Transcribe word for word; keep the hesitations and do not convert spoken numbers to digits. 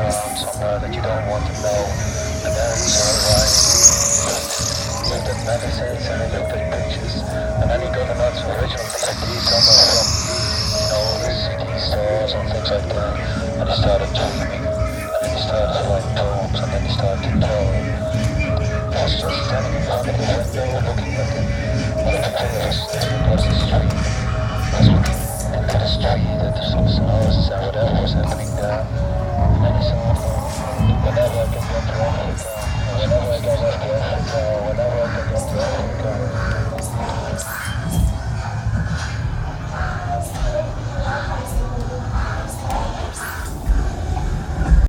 around somewhere that you don't want to know. And then you sort of like just looked at magazines and you looked at pictures. And then you got another original C D somewhere from, you know, the C D stores and things like that. And you started dreaming. And then you started to write poems and then you started to tell. I was just standing in front of the window looking at the, what the picture was across the street. I was looking into the street at the houses and whatever was happening there. And then he said, whenever I get back to Africa, whenever I get back to Africa,